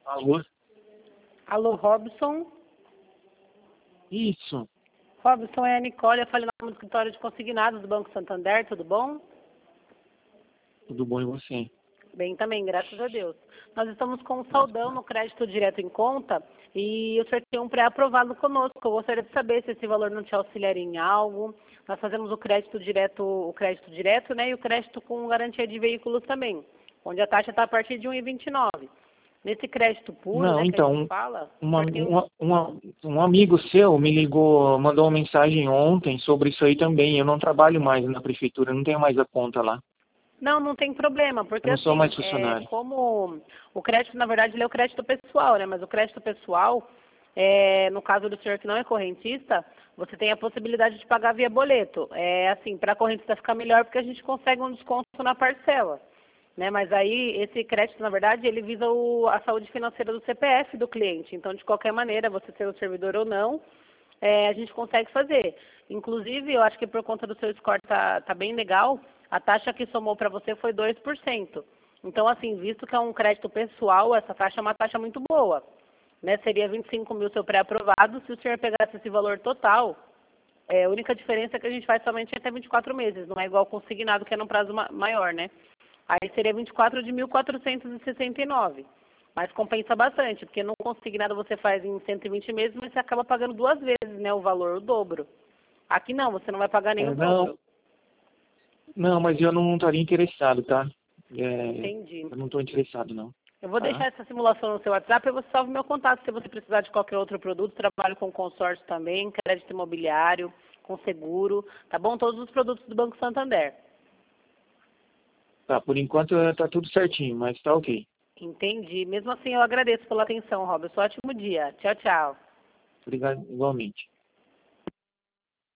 Alô? Alô, Robson? Isso. Robson, é a Nicole, eu falei no nome do escritório de consignados do Banco Santander, tudo bom? Tudo bom e você? Bem também, graças a Deus. Nós estamos com um saldão no crédito direto em conta e o senhor tem um pré-aprovado conosco. Eu gostaria de saber se esse valor não te auxiliaria em algo. Nós fazemos o crédito direto, né, e o crédito com garantia de veículos também, onde a taxa está a partir de 1,29. Nesse crédito puro, Não, né, que a então, gente fala, o uma, senhor tem uma, uma- um amigo seu me ligou, mandou uma mensagem ontem sobre isso aí também. Eu não trabalho mais na prefeitura, não tenho mais a conta lá. Não, não tem problema, porque Eu não sou assim, mais funcionário. como o crédito, na verdade, ele é o crédito pessoal, né? Mas o crédito pessoal, no caso do senhor que não é correntista, você tem a possibilidade de pagar via boleto. Assim, para a correntista ficar melhor, porque a gente consegue um desconto na parcela, né? Mas aí, esse crédito, na verdade, ele visa a saúde financeira do CPF do cliente. Então, de qualquer maneira, você ser o servidor ou não, a gente consegue fazer. Inclusive, eu acho que por conta do seu score tá bem legal, a taxa que somou para você foi 2%. Então, assim, visto que é um crédito pessoal, essa taxa é uma taxa muito boa. Né? Seria 25 mil seu pré-aprovado. Se o senhor pegasse esse valor total, a única diferença é que a gente faz somente até 24 meses, não é igual consignado, que é num prazo maior, né? Aí seria 24 de 1.469. Mas compensa bastante, porque no consignado você faz em 120 meses, mas você acaba pagando duas vezes, né, o valor, o dobro. Aqui não, você não vai pagar nem o Não, dobro. não, mas eu não estaria interessado, tá? Entendi. Eu não estou interessado, não. Eu vou deixar Tá? essa simulação no seu WhatsApp e você salva o meu contato se você precisar de qualquer outro produto. Trabalho com consórcio também, crédito imobiliário, com seguro, tá bom? Todos os produtos do Banco Santander. Tá, por enquanto tá tudo certinho, mas tá ok. Entendi. Mesmo assim, eu agradeço pela atenção, Robson. Ótimo dia. Tchau, tchau. Obrigado igualmente.